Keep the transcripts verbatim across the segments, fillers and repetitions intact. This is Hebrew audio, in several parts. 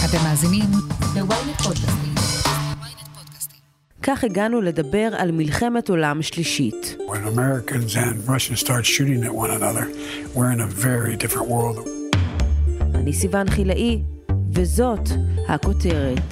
אתם מאזינים ל-ynet פודקאסטים. כך הגענו לדבר על מלחמת עולם שלישית. When Americans and Russians start shooting at one another, we're in a very different world. אני סיוון חילאי, וזאת הכותרת.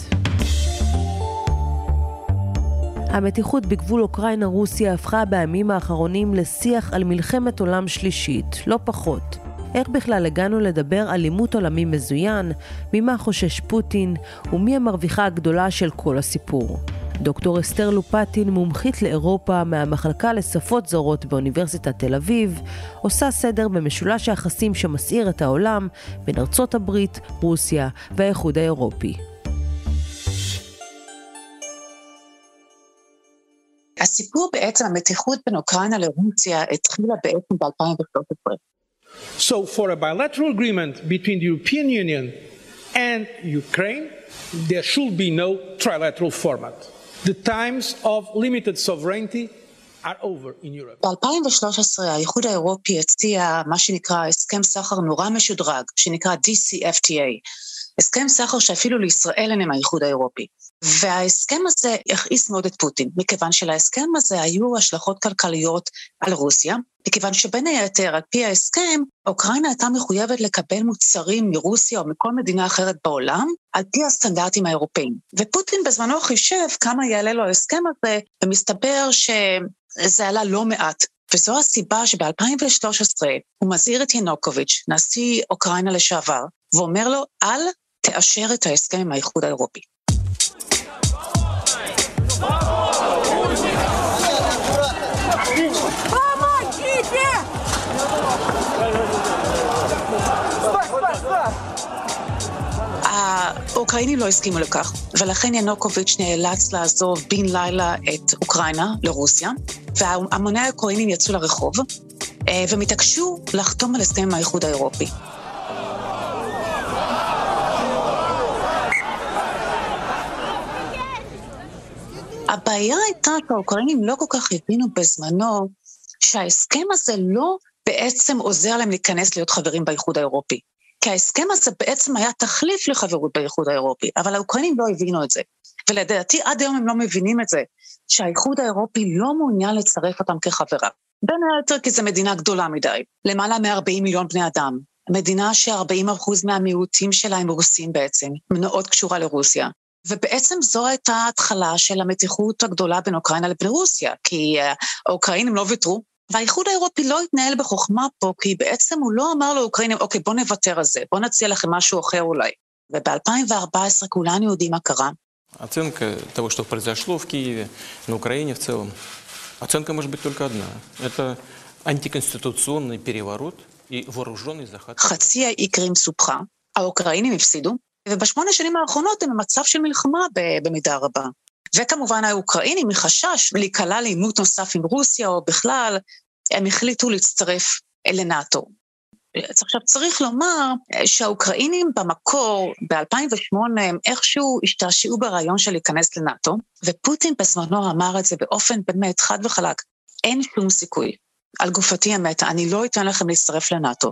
המתיחות בגבול אוקראינה-רוסיה הפכה בימים האחרונים לשיח על מלחמת עולם שלישית, לא פחות. איך בכלל הגענו לדבר על לימוד עולמי מזוין, ממה חושש פוטין, ומי המרוויחה הגדולה של כל הסיפור. דוקטור אסתר לופטין, מומחית לאירופה מהמחלקה לשפות זרות באוניברסיטת תל אביב, עושה סדר במשולש היחסים שמסעיר את העולם בין ארצות הברית, רוסיה והאיחוד האירופי. הסיפור בעצם המתיחות בין אוקראינה לרוסיה התחילה בעצם ב-אלפיים ושלוש עשרה. So for a bilateral agreement between the European Union and Ukraine, there should be no trilateral format. The times of limited sovereignty are over in Europe. ב-אלפיים ושלוש עשרה האיחוד האירופי הציע מה שנקרא הסכם סחר נורא משודרג, שנקרא די סי אף טי איי. הסכם סחר שאפילו לישראל אין עם האיחוד האירופי. וההסכם הזה הכעיס מאוד את פוטין, מכיוון שלהסכם הזה היו השלכות כלכליות על רוסיה, מכיוון שבין היתר, על פי ההסכם, אוקראינה הייתה מחויבת לקבל מוצרים מרוסיה או מכל מדינה אחרת בעולם, על פי הסטנדרטים האירופאים. ופוטין בזמנו חישב כמה יעלה לו ההסכם הזה, ומסתבר שזה עלה לא מעט. וזו הסיבה שב-אלפיים ושלוש עשרה הוא מזהיר את ינוקוביץ', נשיא אוקראינה לשעבר, ואומר לו, אל תאשר את ההסכם עם האיחוד האירופי. האוקראינים לא הסכימו לכך, ולכן ינוקוביץ' נאלץ לעזוב בן לילה את אוקראינה לרוסיה, והמוני האוקראינים יצאו לרחוב, ומתעקשו לחתום על הסכם עם האיחוד האירופי. הבעיה הייתה שהאוקראינים לא כל כך הבינו בזמנו, שההסכם הזה לא בעצם עוזר להם להיכנס להיות חברים באיחוד האירופי. כי ההסכם הזה בעצם היה תחליף לחברות באיחוד האירופי, אבל האוקראינים לא הבינו את זה. ולדעתי עד היום הם לא מבינים את זה, שהאיחוד האירופי לא מעוניין לצרף אותם כחברה. בין היתר כי זו מדינה גדולה מדי, למעלה מ-ארבעים מיליון בני אדם. מדינה ש-ארבעים אחוז מהמיעוטים שלה הם רוסים בעצם, מאוד קשורה לרוסיה. ובעצם זו הייתה ההתחלה של המתיחות הגדולה בין אוקראינה לבין רוסיה, כי האוקראינים לא ויתרו, והאיחוד האירופי לא התנהל בחוכמה פה, כי בעצם הוא לא אמר לאוקראינים, אוקיי, בוא נוותר על זה, בוא נציע לכם משהו אחר אולי. וב-אלפיים וארבע עשרה כולנו יודעים מה קרה. Оценка того, что произошло в Киеве, на Украине в целом, оценка может быть только одна. Это антиконституционный переворот и вооруженный захват. חצי האי קרים סופחה, האוקראינים הפסידו, ובשמונה שנים האחרונות הם במצב של מלחמה במידה רבה. וכמובן האוקראינים מחשש להיקלע לעימות נוסף עם רוסיה או בכלל, הם החליטו להצטרף לנאטו. עכשיו צריך לומר שהאוקראינים במקור ב-אלפיים ושמונה הם איכשהו השתעשעו ברעיון של להיכנס לנאטו, ופוטין בזמנו אמר את זה באופן באמת חד וחלק, אין שום סיכוי. על גופתי המתה, אני לא אתן לכם להצטרף לנאטו.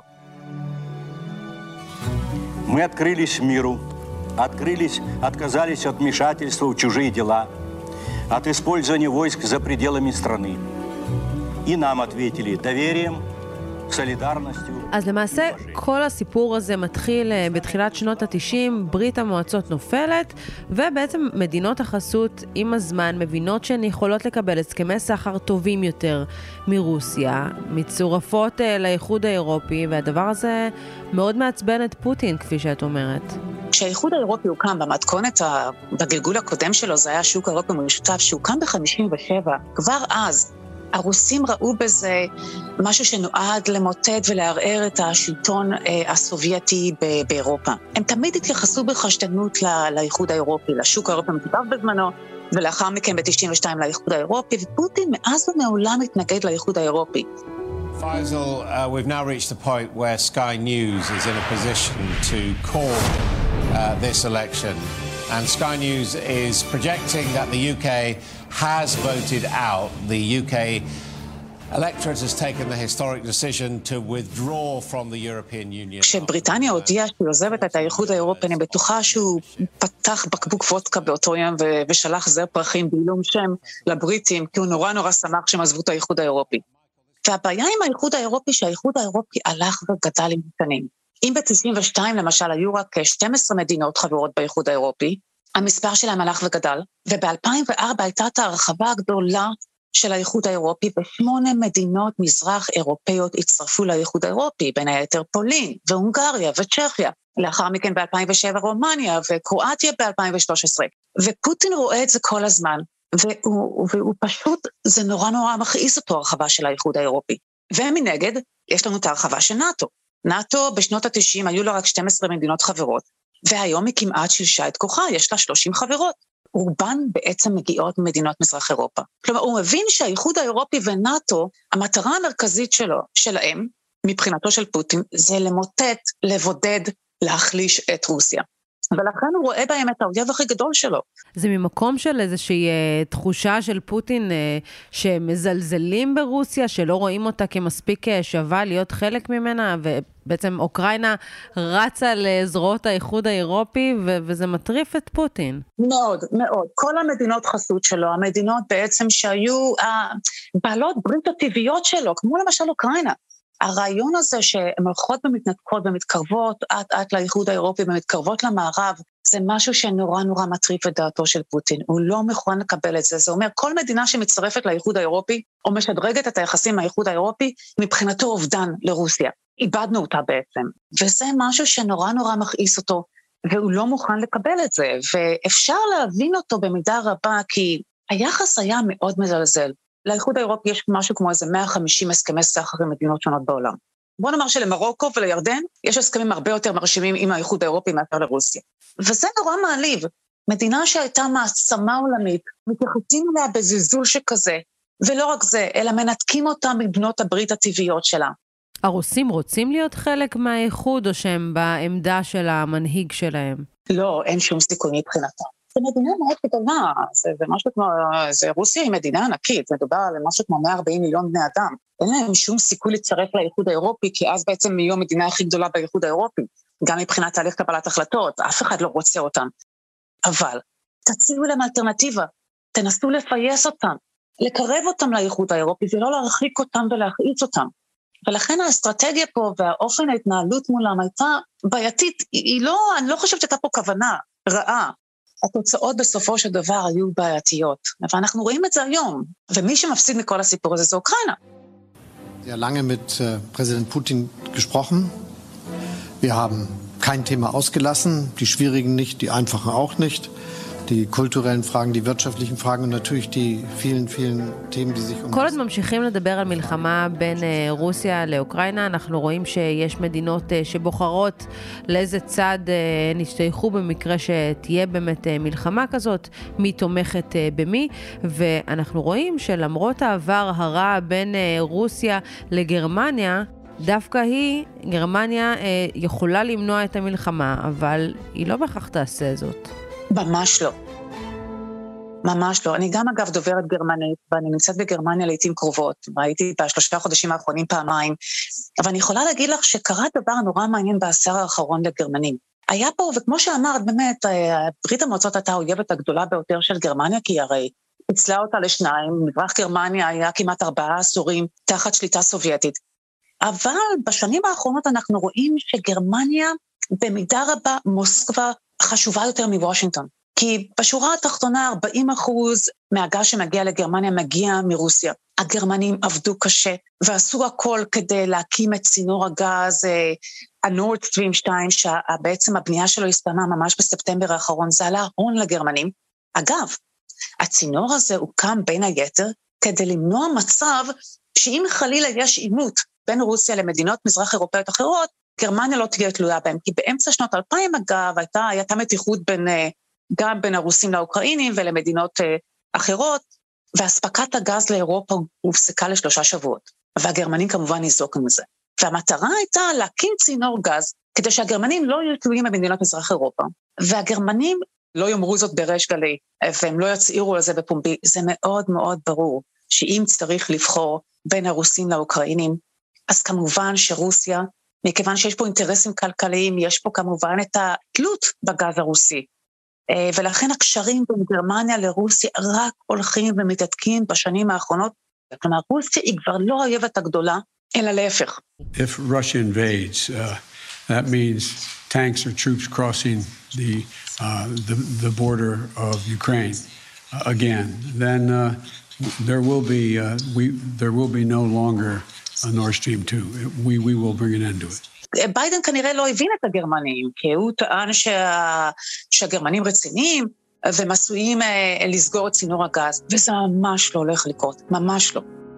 Мы открылись миру, открылись, отказались от вмешательства в чужие дела, от использования войск за пределами страны. И нам ответили доверием, סולידרנістю. אז למעשה כל הסיפור הזה מתחיל בתחילת שנות ה-תשעים, ברית המועצות נופלת, ובעצם מדינות החסות עם הזמן מבינות שהן יכולות לקבל הסכמי סחר טובים יותר מרוסיה, מצורפות לאיחוד האירופי, והדבר הזה מאוד מעצבן את פוטין, כפי שאת אומרת. כשהאיחוד האירופי הוקם במתכונת, בגלגול הקודם שלו, זה היה שוק האירופי משותף, שהוקם ב-חמישים ושבע, כבר אז, הרוסים ראו בזה משהו שנועד למוטט ולערער את השלטון הסובייטי באירופה. הם תמיד התייחסו בחשדנות לאיחוד האירופי, לשוק האירופי המשותף בזמנו, ולאחר מכן ב-תשעים ושתיים לאיחוד האירופי, ופוטין מאז ומעולם התנגד לאיחוד האירופי. Faisal, uh, we've now reached the point where Sky News is in a position to call uh, this election. And Sky News is projecting that the U K has voted out the U K electorate has taken the historic decision to withdraw from the European Union. כשבריטניה הודיעה שהיא עוזבת את האיחוד האירופי, אני בטוחה שהוא פתח בקבוק וודקה באותו יום ו- ושלח זר פרחים בעילום שם לבריטים, כי הוא נורא נורא שמח שהם עזבו את האיחוד האירופי. והבעיה עם האיחוד האירופי, שהאיחוד האירופי הלך וגדל עם שנים. אם ב-תשעים ושתיים למשל היו רק שתים עשרה מדינות חברות באיחוד האירופי, המספר שלהם הלך וגדל, וב-אלפיים וארבע הייתה את ההרחבה הגדולה של האיחוד האירופי, ושמונה מדינות מזרח אירופאיות הצטרפו לאיחוד האירופי, בין היתר פולין והונגריה וצ'כיה, לאחר מכן ב-אלפיים ושבע רומניה וקרואטיה ב-אלפיים ושלוש עשרה, ופוטין רואה את זה כל הזמן, והוא, והוא פשוט, זה נורא נורא מכעיס אותו הרחבה של האיחוד האירופי. ומנגד, יש לנו את הרחבה של נאטו. נאטו בשנות ה-תשעים היו לו רק שתים עשרה מדינות חברות, והיום היא כמעט שילשה את כוחה, יש לה שלושים חברות. רובן בעצם מגיעות ממדינות מזרח אירופה. כלומר, הוא מבין שהאיחוד האירופי ונאטו, המטרה המרכזית שלו, שלהם, מבחינתו של פוטין, זה למוטט, לבודד, להחליש את רוסיה. ולכן הוא רואה בהם את האויב הכי גדול שלו. זה ממקום של איזושהי uh, תחושה של פוטין uh, שמזלזלים ברוסיה, שלא רואים אותה כמספיק שווה להיות חלק ממנה, ובעצם אוקראינה רצה לזרועות האיחוד האירופי, ו- וזה מטריף את פוטין. מאוד, מאוד. כל המדינות חסות שלו, המדינות בעצם שהיו uh, בעלות ברית הטבעיות שלו, כמו למשל אוקראינה. הרעיון הזה שהן הולכות ומתנתקות ומתקרבות עד עד לאיחוד האירופי ומתקרבות למערב, זה משהו שנורא נורא מטריף את דעתו של פוטין. הוא לא מוכן לקבל את זה. זה אומר, כל מדינה שמצטרפת לאיחוד האירופי, או משדרגת את היחסים מהאיחוד האירופי, מבחינתו אובדן לרוסיה. איבדנו אותה בעצם. וזה משהו שנורא נורא מכעיס אותו, והוא לא מוכן לקבל את זה. ואפשר להבין אותו במידה רבה, כי היחס היה מאוד מזלזל. לאיחוד האירופי יש משהו כמו איזה מאה וחמישים הסכמי סחר עם מדינות שונות בעולם. בוא נאמר שלמרוקו ולירדן יש הסכמים הרבה יותר מרשימים עם האיחוד האירופי מאשר לרוסיה. וזה נורא מעליב. מדינה שהייתה מעצמה עולמית, מתייחסים אליה בזלזול שכזה, ולא רק זה, אלא מנתקים אותה מבנות הברית הטבעיות שלה. הרוסים רוצים להיות חלק מהאיחוד, או שהם בעמדה של המנהיג שלהם? לא, אין שום סיכוי מבחינתם. זה מדינה מאוד גדולה, זה, זה משהו כמו, זה רוסיה היא מדינה ענקית, זה מדובר על משהו כמו מאה וארבעים מיליון בני אדם, אין להם שום סיכוי לצרף לאיחוד האירופי, כי אז בעצם יהיו המדינה הכי גדולה באיחוד האירופי, גם מבחינת תהליך קבלת החלטות, אף אחד לא רוצה אותם, אבל תציעו להם אלטרנטיבה, תנסו לפייס אותם, לקרב אותם לאיחוד האירופי, ולא להרחיק אותם ולהחעיץ אותם, ולכן האסטרטגיה פה והאופן ההתנהלות מולם הייתה בעייתית, היא לא, אני לא חושבת שהייתה פה כוונה רעה, התוצאות בסופו של דבר היו בעייתיות, ואנחנו רואים את זה היום, ומי שמפסיד מכל הסיפור הזה זה אוקראינה. Sehr lange mit äh, Präsident Putin gesprochen. Wir haben kein Thema ausgelassen, die schwierigen nicht, die einfachen auch nicht. Die kulturellen Fragen, die wirtschaftlichen Fragen und natürlich die vielen, vielen Themen, die sich um... כל עוד ממשיכים לדבר על מלחמה בין רוסיה לאוקראינה, אנחנו רואים שיש מדינות שבוחרות לאיזה צד נשתייכו במקרה שתהיה באמת מלחמה כזאת, מי תומכת במי, ואנחנו רואים שלמרות העבר הרע בין רוסיה לגרמניה, דווקא היא, גרמניה, יכולה למנוע את המלחמה, אבל היא לא בהכרח תעשה זאת. ממש לא. ממש לא. אני גם אגב דוברת גרמנית, ואני נמצאת בגרמניה לעתים קרובות, והייתי בשלושה חודשים האחרונים פעמיים, אבל אני יכולה להגיד לך שקרה דבר נורא מעניין בעשור האחרון לגרמנים. היה פה, וכמו שאמרת, באמת, ברית המועצות הייתה האויבת הגדולה ביותר של גרמניה, כי הרי פיצלה אותה לשניים, מזרח גרמניה היה כמעט ארבעה עשורים תחת שליטה סובייטית. אבל בשנים האחרונות אנחנו רואים שגרמניה, במידה רבה, מוסקבה, חשובה יותר מוושינגטון, כי בשורה התחתונה ארבעים אחוז מהגז שמגיע לגרמניה מגיע מרוסיה. הגרמנים עבדו קשה ועשו הכל כדי להקים את צינור הגז, הנורד סטרים שתיים, שבעצם הבנייה שלו הסתיימה ממש בספטמבר האחרון, זה עלה הון לגרמנים. אגב, הצינור הזה הוקם בין היתר כדי למנוע מצב שאם חלילה יש עימות בין רוסיה למדינות מזרח אירופאיות אחרות, גרמניה לא תהיה תלויה בהם, כי באמצע שנות אלפיים אגב, הייתה, הייתה מתיחות בין, גם בין הרוסים לאוקראינים ולמדינות אחרות, והספקת הגז לאירופה הופסקה לשלושה שבועות, והגרמנים כמובן ניזוקו מזה. והמטרה הייתה להקים צינור גז, כדי שהגרמנים לא יהיו תלויים במדינות מזרח אירופה, והגרמנים לא יאמרו זאת בריש גלי, והם לא יצעירו על זה בפומבי, זה מאוד מאוד ברור, שאם צריך לבחור בין הרוסים לאוקראינים, אז כמובן שרוסיה, מכיוון שיש פה אינטרסים כלכליים, יש פה כמובן את התלות בגז הרוסי, ולכן הקשרים בין גרמניה לרוסיה רק הולכים ומתעדכים בשנים האחרונות, כלומר רוסיה היא כבר לא האויבת הגדולה, אלא להפך. If Russia invades, uh, that means tanks or troops crossing the, uh, the, the border of Ukraine uh, again, then uh, there will be, uh, we, there will be no longer a Nord Stream two. We, we will bring an end to it. ביידן כנראה לא הבין את הגרמנים, כי הוא טען שה... שהגרמנים רציניים והם עשויים לסגור את צינור הגז, וזה ממש לא הולך לקרות, ממש לא.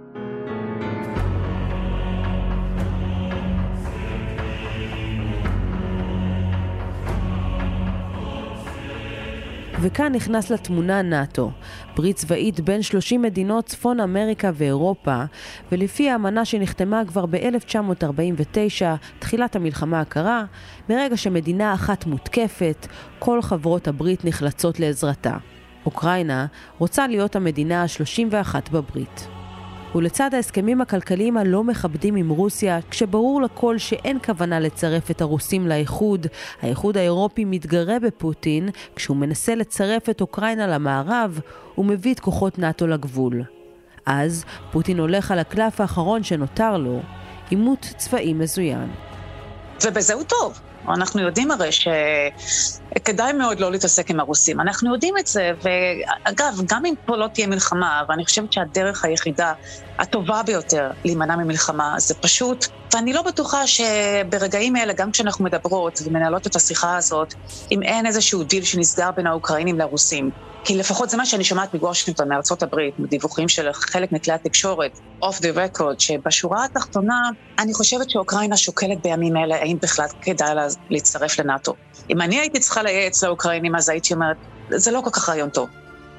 וכאן נכנס לתמונה נאטו, ברית צבאית בין שלושים מדינות צפון אמריקה ואירופה, ולפי האמנה שנחתמה כבר ב-אלף תשע מאות ארבעים ותשע, תחילת המלחמה הקרה, מרגע שמדינה אחת מותקפת, כל חברות הברית נחלצות לעזרתה. אוקראינה רוצה להיות המדינה ה-שלושים ואחת בברית. ולצד ההסכמים הכלכליים הלא מכבדים עם רוסיה, כשברור לכל שאין כוונה לצרף את הרוסים לאיחוד, האיחוד האירופי מתגרה בפוטין, כשהוא מנסה לצרף את אוקראינה למערב, הוא מביא את כוחות נאטו לגבול. אז פוטין הולך על הקלף האחרון שנותר לו, עימות צבאי מזוין. ובזה הוא טוב. אנחנו יודעים הרי שכדאי מאוד לא להתעסק עם הרוסים. אנחנו יודעים את זה, ואגב, גם אם פה לא תהיה מלחמה, ואני חושבת שהדרך היחידה הטובה ביותר להימנע ממלחמה, זה פשוט, ואני לא בטוחה שברגעים האלה, גם כשאנחנו מדברות ומנהלות את השיחה הזאת, אם אין איזשהו דיל שנסגר בין האוקראינים לרוסים, כי לפחות זה מה שאני שומעת מוושינגטון, מארצות הברית, מדיווחים של חלק מכלי התקשורת, off the record, שבשורה התחתונה, אני חושבת שאוקראינה שוקלת בימים אלה, האם בכלל כדאי לה להצטרף לנאטו. אם אני הייתי צריכה לייעץ לאוקראינים, אז הייתי אומרת, זה לא כל כך רעיון טוב.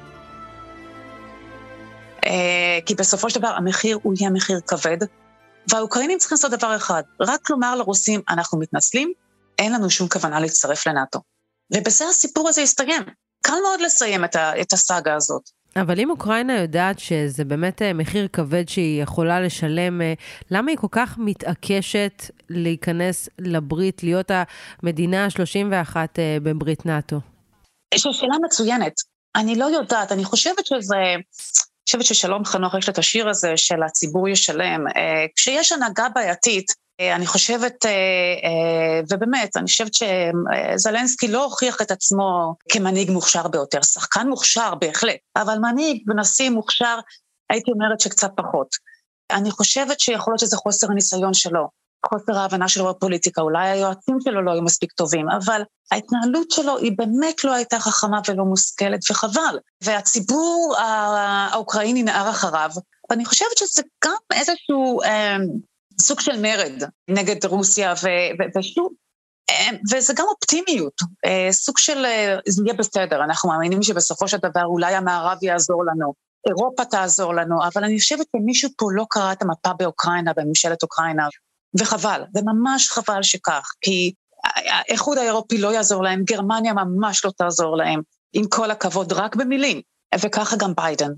כי בסופו של דבר, המחיר הוא יהיה מחיר כבד, והאוקראינים צריכים לעשות דבר אחד, רק לומר לרוסים, אנחנו מתנצלים, אין לנו שום כוונה להצטרף לנאטו. ובזה הסיפור הזה יסתיים. קל מאוד לסיים את, ה, את הסאגה הזאת. אבל אם אוקראינה יודעת שזה באמת מחיר כבד שהיא יכולה לשלם, למה היא כל כך מתעקשת להיכנס לברית, להיות המדינה ה-שלושים ואחת בברית נאטו? יש שאלה מצוינת. אני לא יודעת, אני חושבת שזה... אני חושבת ששלום חנוך יש את השיר הזה של הציבור ישלם. כשיש הנהגה בעייתית, אני חושבת, ובאמת, אני חושבת שזלנסקי לא הוכיח את עצמו כמנהיג מוכשר ביותר, שחקן מוכשר בהחלט, אבל מנהיג ונשיא מוכשר, הייתי אומרת שקצת פחות. אני חושבת שיכול להיות שזה חוסר הניסיון שלו, חוסר ההבנה שלו בפוליטיקה, אולי היועצים שלו לא היו מספיק טובים, אבל ההתנהלות שלו היא באמת לא הייתה חכמה ולא מושכלת, וחבל. והציבור האוקראיני נער אחריו, ואני חושבת שזה גם איזשהו... סוג של מרד נגד רוסיה, ושוב, וזה גם אופטימיות, סוג של, זה יהיה בסדר, אנחנו מאמינים שבסופו של דבר אולי המערב יעזור לנו, אירופה תעזור לנו, אבל אני חושבת שמישהו פה לא קרא את המפה באוקראינה, בממשלת אוקראינה, וחבל, וממש חבל שכך, כי האיחוד האירופי לא יעזור להם, גרמניה ממש לא תעזור להם, עם כל הכבוד רק במילים, וככה גם ביידן.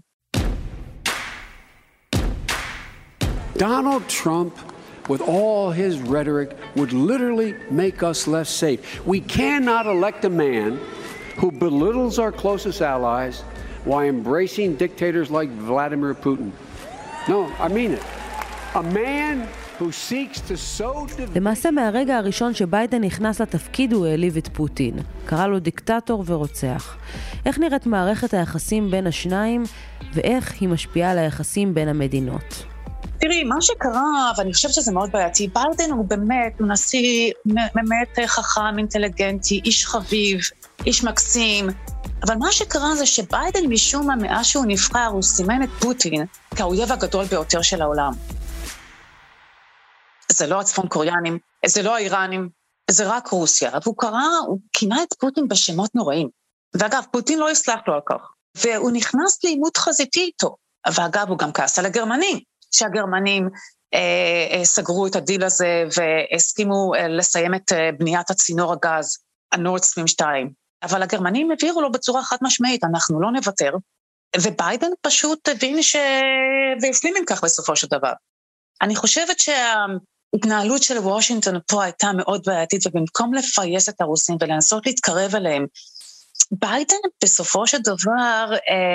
Donald Trump, with all his rhetoric, would literally make us less safe. We cannot elect a man who belittles our closest allies while embracing dictators like Vladimir Putin. No, I mean it. A man who seeks to sow division. למעשה מהרגע הראשון שביידן נכנס לתפקיד הוא העליב את פוטין. קרא לו דיקטטור ורוצח. איך נראית מערכת היחסים בין השניים, ואיך היא משפיעה על היחסים בין המדינות? תראי, מה שקרה, ואני חושבת שזה מאוד בעייתי, ביידן הוא באמת, הוא נשיא באמת חכם, אינטליגנטי, איש חביב, איש מקסים, אבל מה שקרה זה שביידן משום מה, מאז שהוא נבחר, הוא סימן את פוטין כאויב הגדול ביותר של העולם. זה לא הצפון קוריאנים, זה לא האיראנים, זה רק רוסיה, והוא קרא, הוא כינה את פוטין בשמות נוראים, ואגב, פוטין לא יסלח לו על כך, והוא נכנס לעימות חזיתי איתו, ואגב, הוא גם כעס על הגרמנים, שהגרמנים אה, אה, סגרו את הדיל הזה והסכימו אה, לסיים את אה, בניית הצינור הגז, הנורד סטרים שתיים. אבל הגרמנים הבהירו לו בצורה חד משמעית, אנחנו לא נוותר, וביידן פשוט הבין ש... והפנים עם כך בסופו של דבר. אני חושבת שההתנהלות של וושינגטון פה הייתה מאוד בעייתית, ובמקום לפייס את הרוסים ולנסות להתקרב אליהם, ביידן בסופו של דבר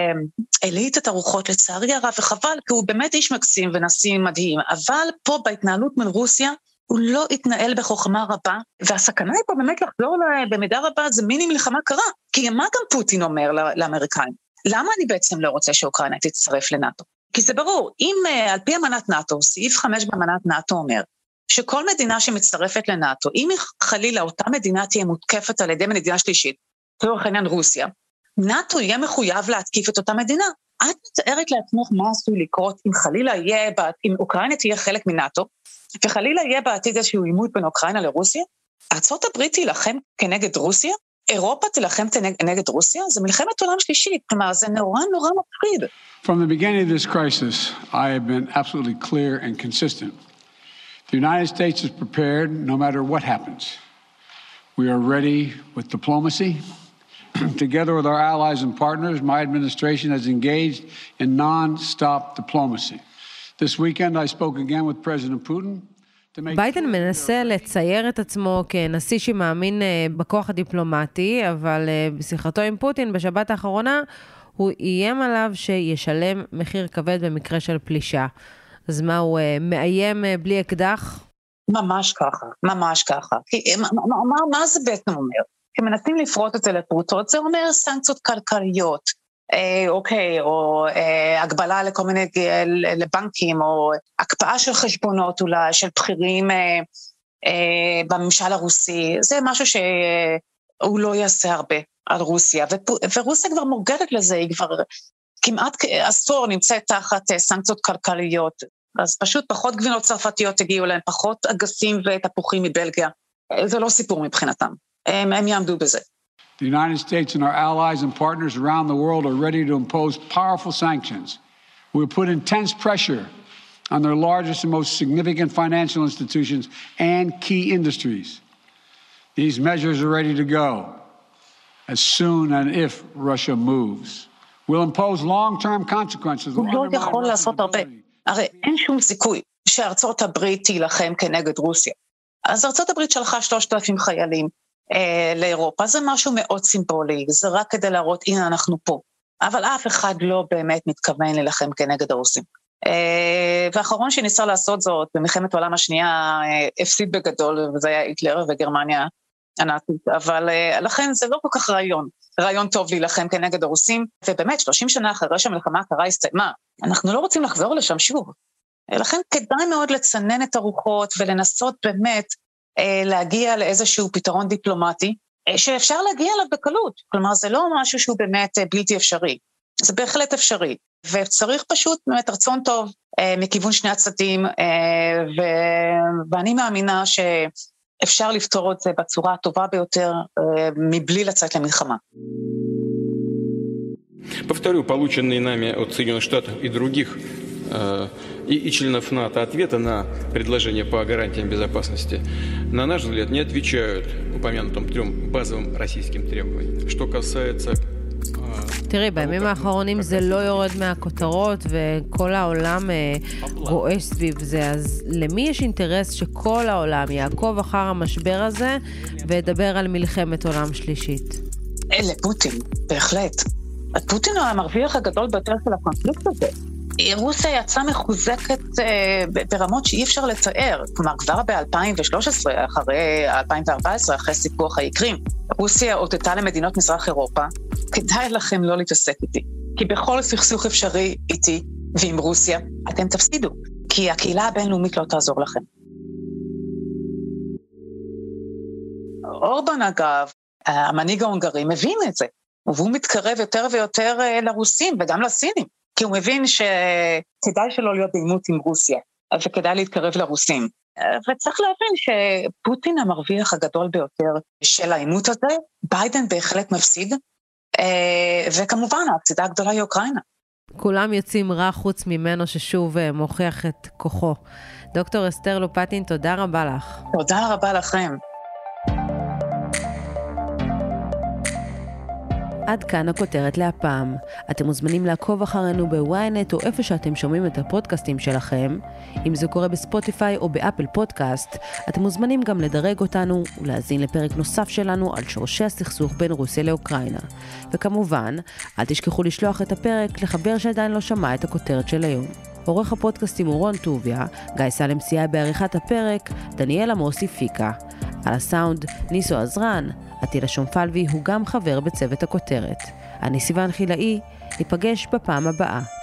העליט את הרוחות לצערי הרב, וחבל, כי הוא באמת איש מקסים ונשיא מדהים, אבל פה בהתנהלות מול רוסיה, הוא לא התנהל בחוכמה רבה, והסכנה היא פה באמת לחזור במידה רבה, זה מיני מלחמה קרה, כי מה גם פוטין אומר לאמריקאים? למה אני בעצם לא רוצה שאוקראינה תצטרף לנאטו? כי זה ברור, אם על פי אמנת נאטו, סעיף חמש באמנת נאטו אומר, שכל מדינה שמצטרפת לנאטו, אם חלילה אותה מדינה תהיה מותקפת על ידי מדינה שלישית, לצורך העניין רוסיה, נאטו יהיה מחויב להתקיף את אותה מדינה. את מתארת לעצמך מה עשוי לקרות אם חלילה יהיה, אם אוקראינה תהיה חלק מנאטו, וחלילה יהיה בעתיד איזשהו עימות בין אוקראינה לרוסיה, ארצות הברית תילחם כנגד רוסיה, אירופה תילחם נגד רוסיה, זה מלחמת עולם שלישית, כלומר זה נורא נורא מפחיד. From the beginning of this crisis, I have been absolutely clear and consistent. The United States is prepared no matter what happens. We are ready with diplomacy. Together with our allies and partners, my administration has engaged in non-stop diplomacy. This weekend I spoke again with President Putin. ביידן מנסה לצייר את עצמו כנשיא שמאמין בכוח הדיפלומטי, אבל בשיחתו עם פוטין בשבת האחרונה, הוא איים עליו שישלם מחיר כבד במקרה של פלישה. אז מה, הוא מאיים בלי אקדח? ממש ככה, ממש ככה. כי, מה, מה, מה זה בעצם אומר? כי מנסים לפרוט את זה לפרוטות, זה אומר סנקציות כלכליות, אה, אוקיי, או אה, הגבלה לכל מיני, לבנקים, או הקפאה של חשבונות אולי, של בחירים אה, אה, בממשל הרוסי, זה משהו שהוא לא יעשה הרבה על רוסיה, ופ... ורוסיה כבר מורגלת לזה, היא כבר כמעט עשור נמצאת תחת אה, סנקציות כלכליות, אז פשוט פחות גבינות צרפתיות הגיעו להם, פחות אגסים ותפוחים מבלגיה, זה לא סיפור מבחינתם, הם, הם יעמדו בזה. The United States and our allies and partners around the world are ready to impose powerful sanctions. We will put intense pressure on their largest and most significant financial institutions and key industries. These measures are ready to go as soon and if Russia moves. We'll impose long-term consequences. הוא לא יכול לעשות הרבה. הרי אין שום סיכוי שארצות הברית תילחם כנגד רוסיה. אז ארצות הברית שלחה שלושת אלפים חיילים אה, לאירופה, זה משהו מאוד סימבולי, זה רק כדי להראות, הנה אנחנו פה. אבל אף אחד לא באמת מתכוון להילחם כנגד הרוסים. אה, ואחרון שניסה לעשות זאת, במלחמת העולם השנייה, אה, הפסיד בגדול, וזה היה היטלר וגרמניה הנאצית, אבל אה, לכן זה לא כל כך רעיון. רעיון טוב להילחם כנגד הרוסים, ובאמת שלושים שנה אחרי שהמלחמה הקרה הסתיימה, אנחנו לא רוצים לחזור לשם שוב. לכן כדאי מאוד לצנן את הרוחות ולנסות באמת אה, להגיע לאיזשהו פתרון דיפלומטי, אה, שאפשר להגיע אליו בקלות. כלומר, זה לא משהו שהוא באמת אה, בלתי אפשרי. זה בהחלט אפשרי. וצריך פשוט באמת רצון טוב אה, מכיוון שני הצדדים, אה, ו... ואני מאמינה שאפשר לפתור את זה בצורה הטובה ביותר, אה, מבלי לצאת למלחמה. Повторю, полученные нами от Соединенных Штатов и других э, и, и членов НАТО ответы на предложения по гарантиям безопасности, на наш взгляд, не отвечают упомянутым трем базовым российским требованиям. Что касается... תראי, בימים האחרונים זה לא יורד מהכותרות וכל העולם רועש סביב זה, אז למי יש אינטרס שכל העולם יעקוב אחר המשבר הזה וידבר על מלחמת עולם שלישית? לפוטין, בהחלט. פוטין הוא המרוויח הגדול ביותר של הקונפליקט הזה. רוסיה יצאה מחוזקת אה, ברמות שאי אפשר לתאר, כלומר כבר ב-אלפיים ושלוש עשרה, אחרי אלפיים וארבע עשרה, אחרי סיפוח האיקרים, רוסיה הודתה למדינות מזרח אירופה, כדאי לכם לא להתעסק איתי, כי בכל סכסוך אפשרי איתי ועם רוסיה, אתם תפסידו, כי הקהילה הבינלאומית לא תעזור לכם. אורבן אגב, המנהיג ההונגרי מבין את זה, והוא מתקרב יותר ויותר לרוסים וגם לסינים, כי הוא מבין שכדאי שלא להיות בעימות עם רוסיה, וכדאי להתקרב לרוסים. וצריך להבין שפוטין המרוויח הגדול ביותר של העימות הזה, ביידן בהחלט מפסיד, וכמובן ההפסידה הגדולה היא אוקראינה. כולם יוצאים רע חוץ ממנו ששוב מוכיח את כוחו. דוקטור אסתר לופטין, תודה רבה לך. תודה רבה לכם. עד כאן הכותרת להפעם. אתם מוזמנים לעקוב אחרינו בוויינט או איפה שאתם שומעים את הפודקאסטים שלכם. אם זה קורה בספוטיפיי או באפל פודקאסט, אתם מוזמנים גם לדרג אותנו ולהזין לפרק נוסף שלנו על שורשי הסכסוך בין רוסיה לאוקראינה. וכמובן, אל תשכחו לשלוח את הפרק לחבר שעדיין לא שמע את הכותרת של היום. עורך הפודקאסטים הוא רון טוביה, גיא סלם סייע בעריכת הפרק, דניאל עמוסי פיקה. על הסאונד, ניסו עזרן, עטילה שומפלבי הוא גם חבר בצוות הכותרת. אני סיוון חילאי, ניפגש בפעם הבאה.